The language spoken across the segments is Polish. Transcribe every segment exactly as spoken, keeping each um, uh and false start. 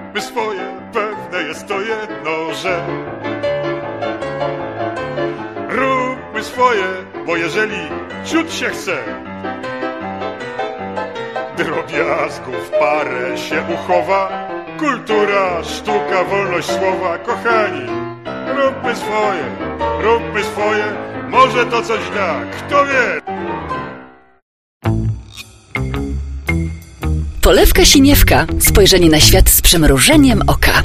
Róbmy swoje, pewne jest to jedno, że róbmy swoje, bo jeżeli ciut się chce, drobiazgów parę się uchowa. Kultura, sztuka, wolność słowa, kochani, róbmy swoje, róbmy swoje, może to coś da, kto wie. Polewka Siniewka. Spojrzenie na świat z przymrużeniem oka.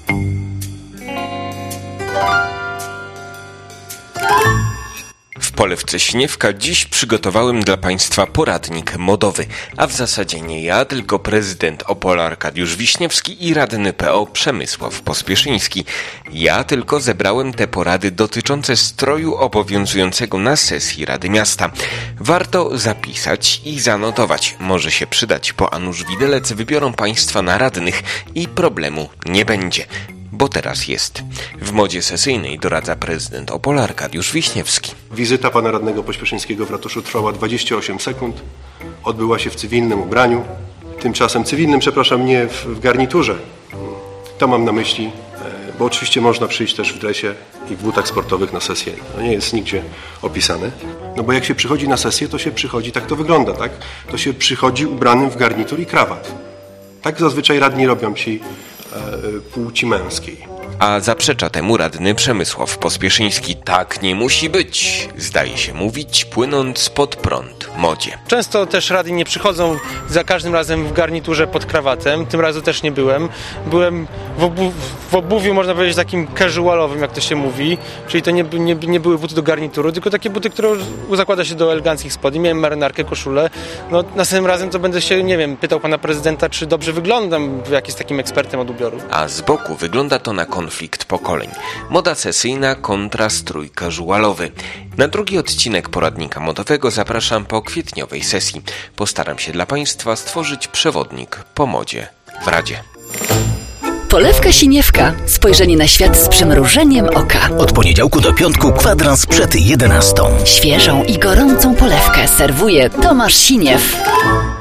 W Polewce Siniewka dziś przygotowałem dla Państwa poradnik modowy, a w zasadzie nie ja, tylko prezydent Opola Arkadiusz Wiśniewski i radny P O Przemysław Pospieszyński. Ja tylko zebrałem te porady dotyczące stroju obowiązującego na sesji Rady Miasta. Warto zapisać i zanotować. Może się przydać, bo a nuż widelec wybiorą Państwa na radnych i problemu nie będzie. Bo teraz jest. W modzie sesyjnej doradza prezydent Opola Arkadiusz Wiśniewski. Wizyta pana radnego Pospieszyńskiego w ratuszu trwała dwadzieścia osiem sekund. Odbyła się w cywilnym ubraniu. Tymczasem cywilnym, przepraszam, nie w, w garniturze. To mam na myśli, bo oczywiście można przyjść też w dresie i w butach sportowych na sesję. To nie jest nigdzie opisane. No bo jak się przychodzi na sesję, to się przychodzi, tak to wygląda, tak? To się przychodzi ubranym w garnitur i krawat. Tak zazwyczaj radni robią ci płci męskiej. A zaprzecza temu radny Przemysław Pospieszyński. Tak nie musi być, zdaje się mówić, płynąc pod prąd modzie. Często też radni nie przychodzą za każdym razem w garniturze pod krawatem. Tym razem też nie byłem. Byłem w, obu- w obuwiu, można powiedzieć, takim casualowym, jak to się mówi. Czyli to nie, nie, nie były buty do garnituru, tylko takie buty, które zakłada się do eleganckich spodni. Miałem marynarkę, koszulę. No, następnym razem to będę się, nie wiem, pytał pana prezydenta, czy dobrze wyglądam, jak jest takim ekspertem od ubioru. A z boku wygląda to na konflikt pokoleń. Moda sesyjna kontra strój casualowy. Na drugi odcinek poradnika modowego zapraszam po kwietniowej sesji. Postaram się dla Państwa stworzyć przewodnik po modzie w Radzie. Polewka Siniewka. Spojrzenie na świat z przymrużeniem oka. Od poniedziałku do piątku kwadrans przed jedenastą. Świeżą i gorącą polewkę serwuje Tomasz Siniew.